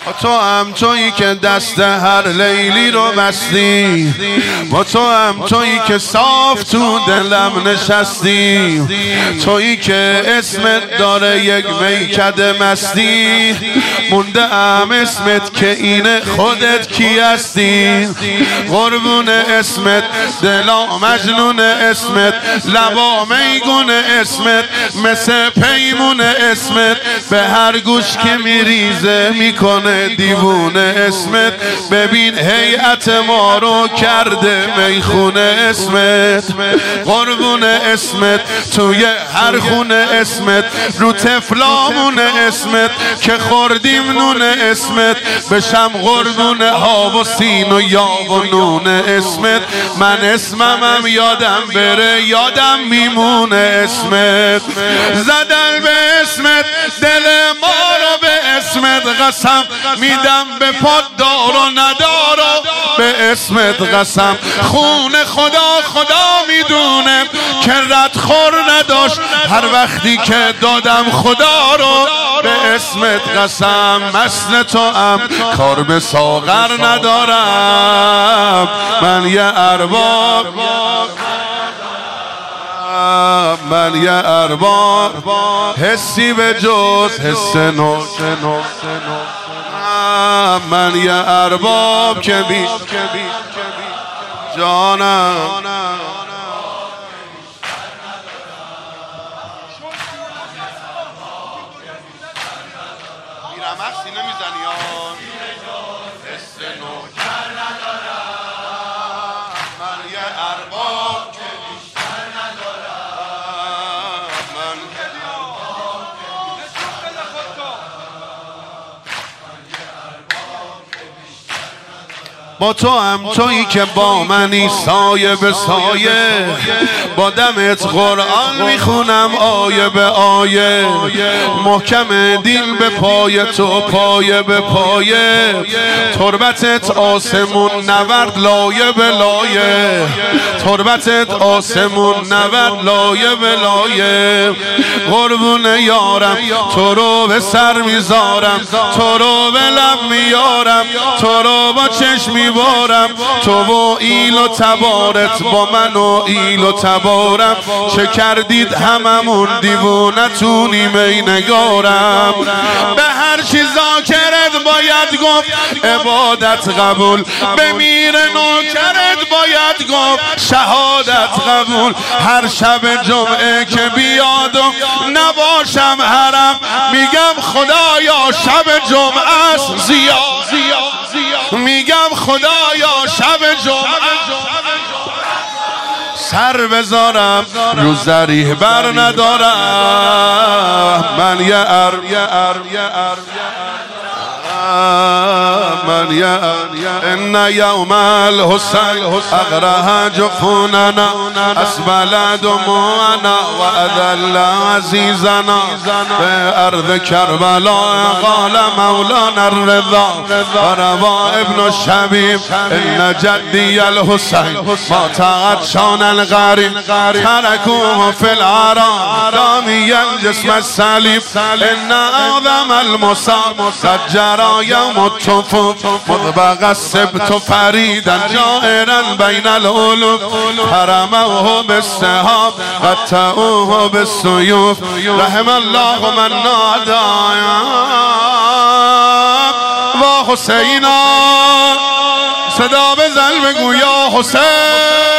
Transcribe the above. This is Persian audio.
تو هم تویی که دست هر لیلی رو بستی، با تو هم تویی که صاف تو دلم نشستی، تویی که اسمت داره یک میکده مستی، مونده ام اسمت که اینه خودت کی هستی. قربون اسمت دلا مجنون اسمت، لبا میگون اسمت، مثل پیمون اسمت، به هر گوش که میریزه میکنه دیوونه اسمت. ببین هیئت ما رو کرده میخونه اسمت. قربون اسمت توی هر خونه اسمت، رو تفلامون اسمت که خوردیم نون اسمت، بشم قربون ها و سین و یا و نون اسمت. من اسممم یادم بره یادم میمونه اسمت. زدن به اسمت دل ما رو به اسمت، قسم میدم به پاددار و ندار و به اسمت قسم. خون خدا میدونه که ردخور نداشت هر وقتی که دادم خدا رو به اسمت قسم. مثل تو هم کار به ساغر ندارم، من یه ارباب، من یه ارباب حسی به جز حس نو، من یه ارباب که بی جانم. با تو هم تویی که با منی سایه به سایه، با دمت قرآن میخونم آیه به آیه، محکم دین به پای تو پایه به پایه، تربتت آسمون نورد لایه به لایه، تربتت آسمون نورد لایه به لایه. قربون یارم تو رو به سر میذارم، تو رو به لب میارم، تو رو با چشم میبارم، تو و ایل و تبارت با من و ایل و تبارم. چه کردید هممون دیوونتونیم ای نگارم. به هر چی ذاکرت باید گفت عبادت قبول، به میر نوکرت باید گفت شهادت قبول. هر شب جمعه که بیاد و نباشم حرم، میگم خدایا شب جمعه است زیاد، میگم خدایا شب جمعه سر بذارم رو ذریح بر ندارم. من یه من ان یوم الحسین اغرها جفوننا اسبل دموعنا و اذل عزیزنا. به ارض کربلا قال مولانا الرضا و روا ابن الشبیب ان جدی الحسین ما تعطشان الغریب ترکوه فی العرا دامی الجسم الصلیب. ان اعظم المصاب قد جرى يوم الطفوف مطبق السبت فريدا جائرا بين الألوف. حرموه بالسهام قطعوه بالسيوف. رحم الله من نادى و حسینا. صدا بزن بگو یا حسین.